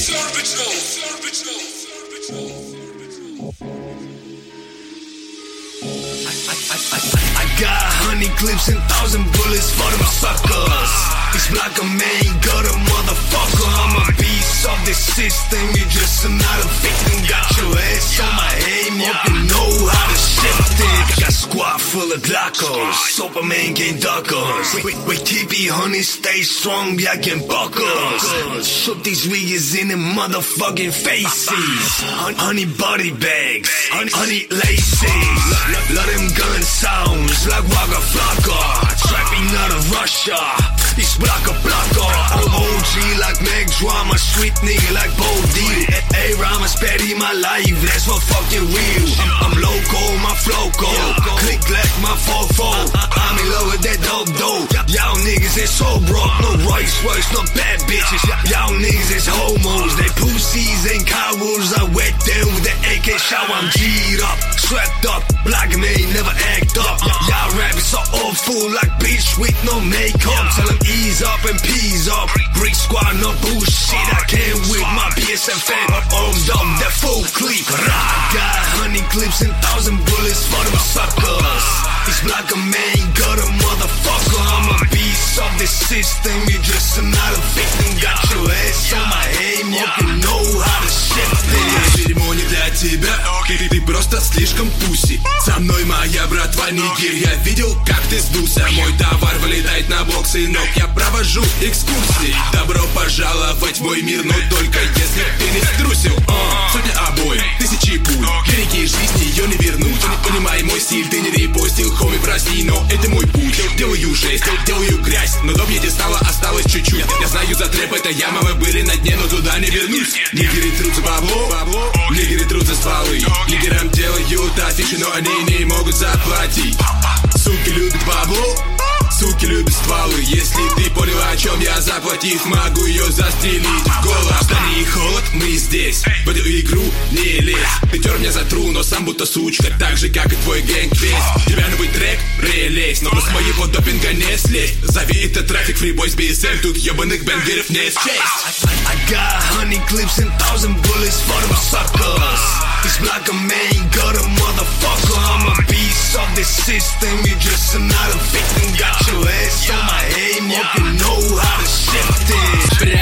I got 100 clips and 1,000 bullets for them suckers. It's like a man, got a motherfucker. I'm a beast of the system, you're just another victim. Got your ass on my aim up, you know how to shift it. Got squad full of Glockos, Superman can't duck us. We keep it honey, stay strong, y'all can buck us. Shoot these niggas in the motherfucking faces. Honey body bags, honey laces. Let them gun sounds like Waka Flocka. Trapping out of Russia, it's Blocka. I'm OG like Meg Drama, street nigga like Bo Deal. A-Rama spare my life, that's for fucking real. I'm loco, my flow cold. Click like my fofo. I'm in love with that dope. Y'all niggas is so broke, no Royce Royce, no bad bitches. Y'all niggas is homos, they pussies and cowards. I wet them with the AK shower, I'm G'd up, strapped up, black man never act up. Y'all rappers so awful like bitch with no makeup. Tell them ease up and peas up. Brick squad, no bullshit. I came with my PSFN armed up, that full clip. I got 100 clips and 1,000 bullets for them suckers. It's like a man, got a motherfucker. I'm a beast of the system, you're just another victim. Got your ass on my aim up, you know how to shift it. Дерьмо не для тебя, ты просто слишком пуси. Со мной моя братва Нигер, я видел, как ты сдулся. Мой товар вылетает на боксы ног, я провожу экскурсии. Добро пожаловать в мой мир, но только если ты не струсил. Сотни обоев, тысячи пуль, великие жизни ее не вернуть. Ты не понимай мой стиль, ты не репостил, хоми, прости, но это мой путь. Делаю жесть, делаю грязь, но до мне не стало, осталось чуть-чуть. Я знаю за трэп, это яма, мы были на дне, но туда не вернусь. Нигеры трут за бабло, нигеры трут за стволы. Нигерам делают афиши, но они не могут заплатить. Суки любят бабло, суки любят стволы. Если ты понял, о чем я, заплатив, могу ее застрелить в голову. Штаны и холод, мы здесь, в эту игру не лезь. Ты тер меня за тру, но сам будто сучка, так же, как и твой гэнг-фейс. Тебя новый трек, прелесть, но с моего допинга не слезть. Зови это трафик, фрибой с BSM, тут ебаных бенгеров не счесть. I got 100 clips and 1,000 bullets for them suckers. It's like a man, got a motherfucker. I'm a beast of the system, you're just another victim. Got your ass on my aim up, you know how to shift it.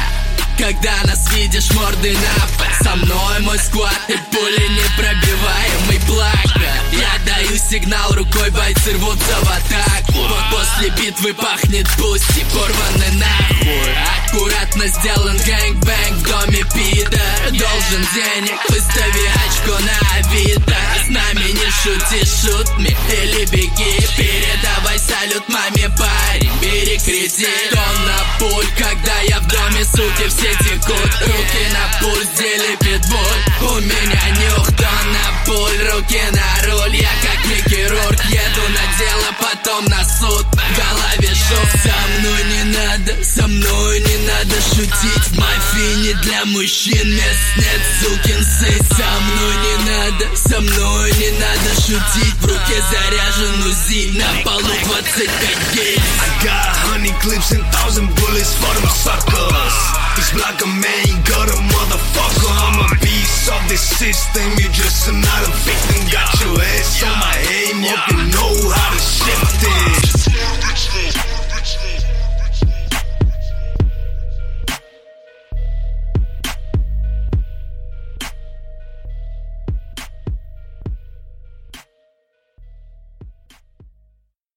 Когда нас видишь мордой на пол, со мной мой сквад и пули непробиваемый плака. Я даю сигнал рукой, бойцы рвутся в атаку. После битвы пахнет пусти, порваны нахуй. Аккуратно сделан гэнг-бэнг в доме пидор. Должен денег, выстави очко на Авито. С нами не шути, шутми или беги. Передавай салют маме, парень, бери кредит. Тонна пуль, когда я в доме, суки все текут. Руки на пульс, делай питбуль. У меня нюх, тонна пуль, руки на руль. Я как не хирург, еду на дело, потом на суд. В голове шок, со мной не надо шутить. В мафии не для мужчин мест нет, сукин сын. Со мной не надо шутить. В руке заряжен УЗИ, на полу 25 гейс. I got 100 clips and 1,000 bullets for them suckers. It's like a man, got a motherfucker. I'm a beast of the system, you're just another victim. Got your ass on my aim up, you know how to shift